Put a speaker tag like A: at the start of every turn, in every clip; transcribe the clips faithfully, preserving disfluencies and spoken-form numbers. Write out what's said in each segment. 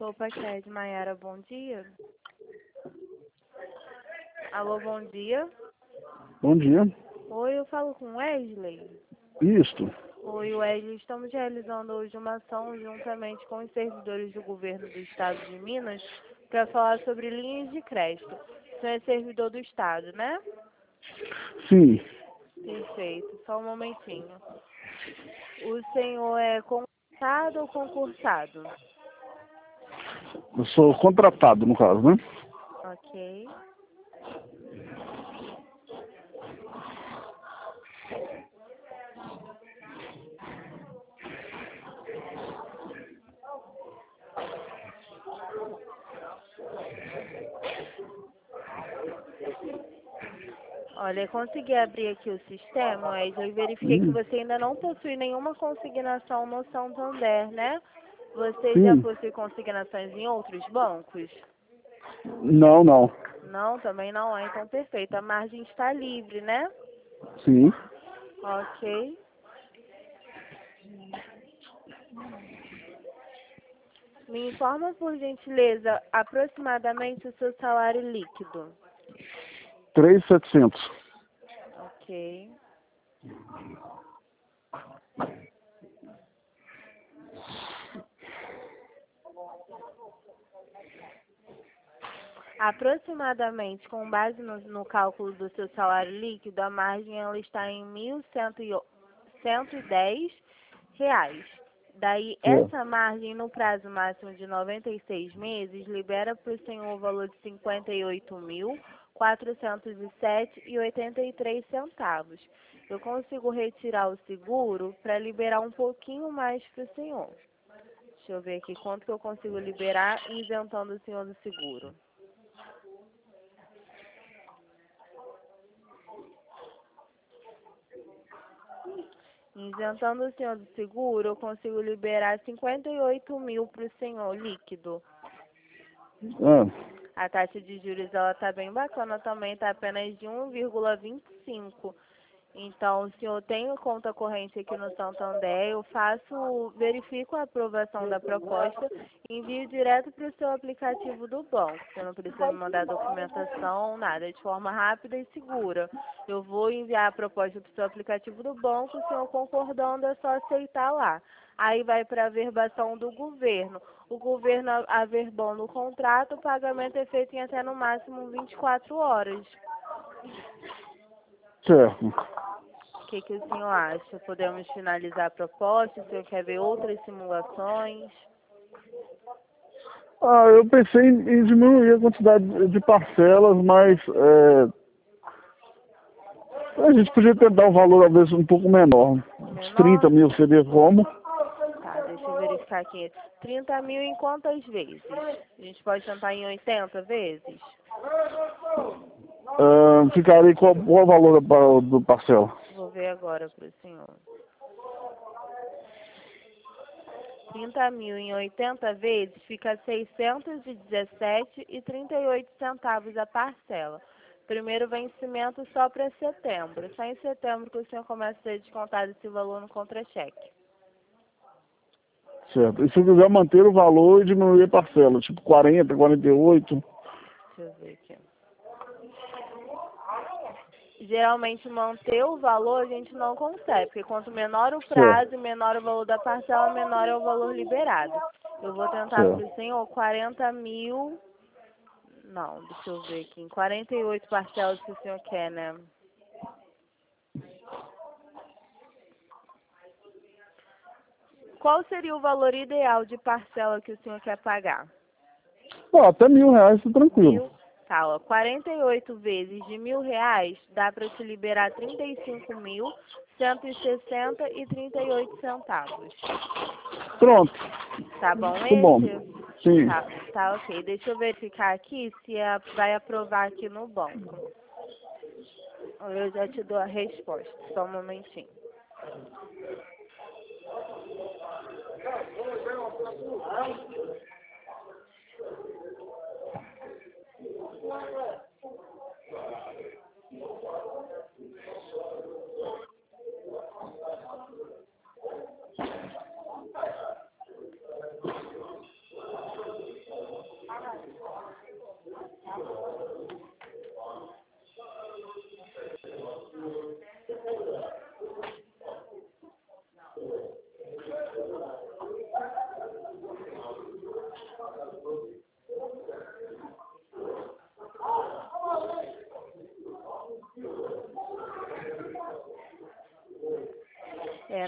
A: Opa, Ked, Maiara, bom dia. Alô, bom dia.
B: Bom dia.
A: Oi, eu falo com Wesley.
B: Isto.
A: Oi, Wesley, estamos realizando hoje uma ação juntamente com os servidores do governo do estado de Minas para falar sobre linhas de crédito. Você é servidor do estado, né?
B: Sim.
A: Perfeito, só um momentinho. O senhor é contratado ou concursado?
B: Eu sou contratado, no caso, né?
A: Ok. Olha, consegui abrir aqui o sistema, Wesley, eu verifiquei que
B: Hum,
A: você ainda não possui nenhuma consignação no Santander, né? Você já
B: sim.
A: possui consignações em outros bancos?
B: Não, não.
A: Não, também não é, então perfeito. A margem está livre, né?
B: Sim.
A: Ok. Me informa, por gentileza, aproximadamente o seu salário líquido.
B: Três mil e setecentos.
A: Ok. Aproximadamente, com base no, no cálculo do seu salário líquido, a margem ela está em mil cento e dez reais. Daí,
B: É.
A: essa margem, no prazo máximo de noventa e seis meses, libera para o senhor o valor de cinquenta e oito mil, quatrocentos e sete reais e oitenta e três centavos. Eu consigo retirar o seguro para liberar um pouquinho mais para o senhor. Deixa eu ver aqui quanto que eu consigo liberar isentando o senhor do seguro. Isentando o senhor do seguro, eu consigo liberar cinquenta e oito mil para o senhor líquido.
B: Ah,
A: A taxa de juros ela está bem bacana também, está apenas de um vírgula vinte e cinco. Então, o senhor tem conta corrente aqui no Santander, eu faço, verifico a aprovação da proposta e envio direto para o seu aplicativo do banco. Você não precisa me mandar documentação, nada, de forma rápida e segura. Eu vou enviar a proposta para o seu aplicativo do banco, o senhor concordando é só aceitar lá. Aí vai para a averbação do governo. O governo averbando o contrato, o pagamento é feito em até no máximo vinte e quatro horas.
B: certo.
A: O que, que o senhor acha? Podemos finalizar a proposta? O senhor quer ver outras simulações?
B: Ah, eu pensei em em diminuir a quantidade de parcelas, mas é, a gente podia tentar um valor, às vezes, um pouco menor. Uns trinta
A: Menor?
B: mil seria como?
A: Tá, deixa eu verificar aqui. trinta mil em quantas vezes? A gente pode tentar em oitenta vezes?
B: Ah, ficaria qual, qual o valor da- do parcela?
A: Vou ver agora para o senhor. trinta mil em oitenta vezes fica seiscentos e dezessete e trinta e oito centavos a parcela. Primeiro vencimento só para setembro. Só em setembro que o senhor começa a ser descontado esse valor no contra-cheque.
B: Certo. E se eu quiser manter o valor e diminuir a parcela, tipo quarenta, quarenta e oito?
A: Deixa eu ver aqui. Geralmente manter o valor a gente não consegue, porque quanto menor o
B: Certo,
A: prazo e menor o valor da parcela, menor é o valor liberado. Eu vou tentar para
B: certo.
A: o senhor quarenta mil. Não, deixa eu ver aqui. Em quarenta e oito parcelas que o senhor quer, né? Qual seria o valor ideal de parcela que o senhor quer pagar?
B: Ó, até mil reais, tá tranquilo.
A: Mil? Tá, ó. quarenta e oito vezes de mil reais dá para te liberar trinta e cinco mil, cento e sessenta e trinta e oito centavos.
B: Pronto,
A: Tá bom
B: ficou bom.
A: esse?
B: Sim.
A: Tá, tá ok. Deixa eu verificar aqui se a, vai aprovar aqui no banco. Eu já te dou a resposta. Só um momentinho.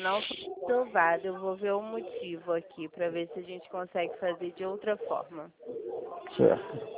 A: não foi aprovado. Eu vou ver o motivo aqui para ver se a gente consegue fazer de outra forma.
B: Certo.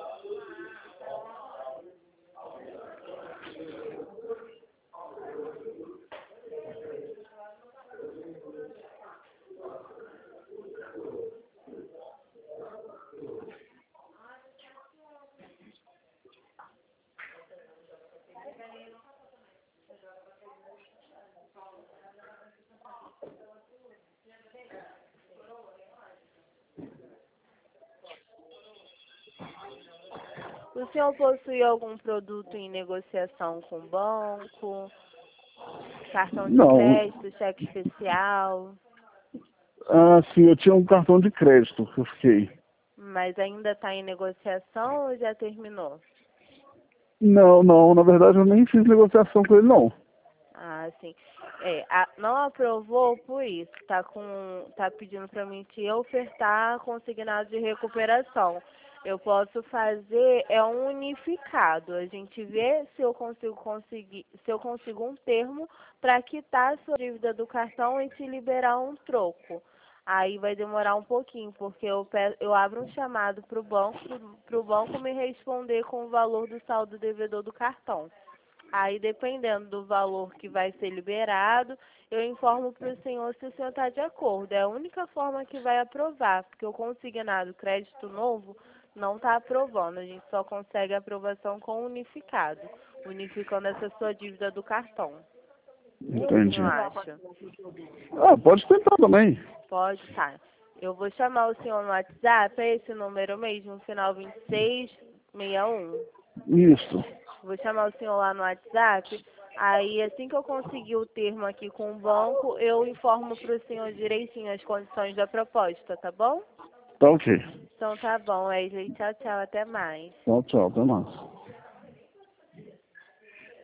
A: O senhor possui algum produto em negociação com o banco? Cartão de
B: Não.
A: crédito, cheque especial?
B: Ah, sim, eu tinha um cartão de crédito que eu fiquei.
A: Mas ainda está em negociação ou já terminou?
B: Não, não, na verdade eu nem fiz negociação com ele, não.
A: Ah, sim. É, a- não aprovou por isso. Tá com, tá pedindo para mim te ofertar consignado de recuperação. Eu posso fazer é um unificado. A gente vê se eu consigo conseguir, se eu consigo um termo para quitar a sua dívida do cartão e te liberar um troco. Aí vai demorar um pouquinho, porque eu, pe- eu abro um chamado para o banco, para o banco me responder com o valor do saldo devedor do cartão. Aí, dependendo do valor que vai ser liberado, eu informo para o senhor se o senhor está de acordo. É a única forma que vai aprovar, porque o consignado crédito novo não está aprovando. A gente só consegue aprovação com unificado, unificando essa sua dívida do cartão. O que o
B: Entendi.
A: senhor acha?
B: Ah, pode tentar também.
A: Pode, tá. Eu vou chamar o senhor no WhatsApp, é esse número mesmo, final vinte e seis sessenta e um.
B: Isso.
A: Vou chamar o senhor lá no WhatsApp. Aí, assim que eu conseguir o termo aqui com o banco, eu informo para o senhor direitinho as condições da proposta, tá bom?
B: Tá ok.
A: Então tá bom, Wesley. Tchau, tchau. Até mais.
B: Tchau, tchau, até mais.